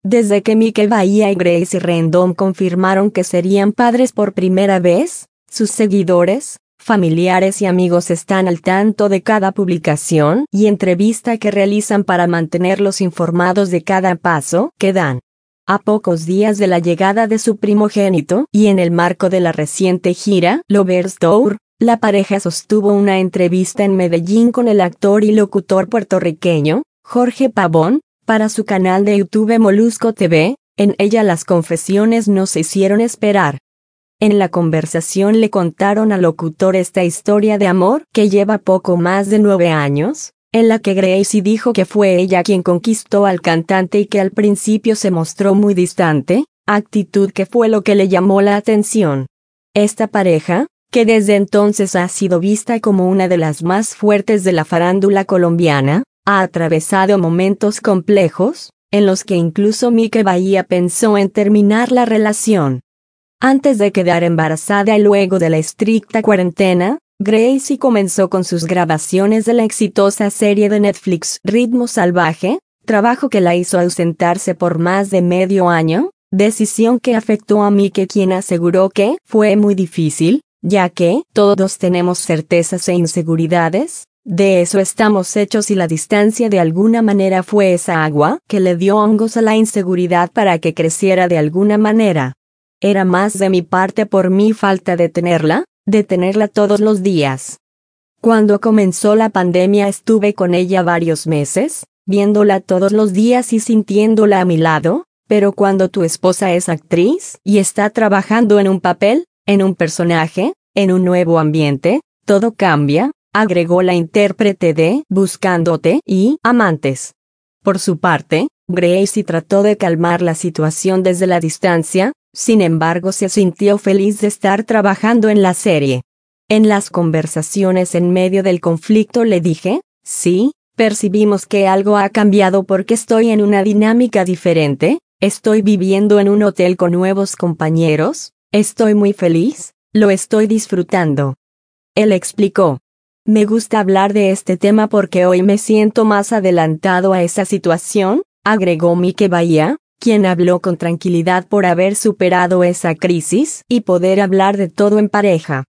Desde que Mike Bahía y Gracie Rendon confirmaron que serían padres por primera vez, sus seguidores, familiares y amigos están al tanto de cada publicación y entrevista que realizan para mantenerlos informados de cada paso que dan. A pocos días de la llegada de su primogénito y en el marco de la reciente gira Lovers Tour, la pareja sostuvo una entrevista en Medellín con el actor y locutor puertorriqueño, Jorge Pavón, para su canal de YouTube Molusco TV. En ella las confesiones no se hicieron esperar. En la conversación le contaron al locutor esta historia de amor que lleva poco más de 9 años, en la que Gracie dijo que fue ella quien conquistó al cantante y que al principio se mostró muy distante, actitud que fue lo que le llamó la atención. Esta pareja, que desde entonces ha sido vista como una de las más fuertes de la farándula colombiana, ha atravesado momentos complejos, en los que incluso Mike Bahía pensó en terminar la relación. Antes de quedar embarazada y luego de la estricta cuarentena, Gracie comenzó con sus grabaciones de la exitosa serie de Netflix Ritmo Salvaje, trabajo que la hizo ausentarse por más de medio año, decisión que afectó a Mike, quien aseguró que fue muy difícil, ya que todos tenemos certezas e inseguridades, de eso estamos hechos y la distancia de alguna manera fue esa agua que le dio hongos a la inseguridad para que creciera de alguna manera. Era más de mi parte por mi falta de tenerla todos los días. Cuando comenzó la pandemia estuve con ella varios meses, viéndola todos los días y sintiéndola a mi lado, pero cuando tu esposa es actriz y está trabajando en un papel, en un personaje, en un nuevo ambiente, todo cambia, agregó la intérprete de Buscándote y Amantes. Por su parte, Gracie trató de calmar la situación desde la distancia, sin embargo se sintió feliz de estar trabajando en la serie. En las conversaciones en medio del conflicto le dije, sí, percibimos que algo ha cambiado porque estoy en una dinámica diferente, estoy viviendo en un hotel con nuevos compañeros, estoy muy feliz, lo estoy disfrutando. Él explicó. Me gusta hablar de este tema porque hoy me siento más adelantado a esa situación, agregó Mike Bahía, quien habló con tranquilidad por haber superado esa crisis y poder hablar de todo en pareja.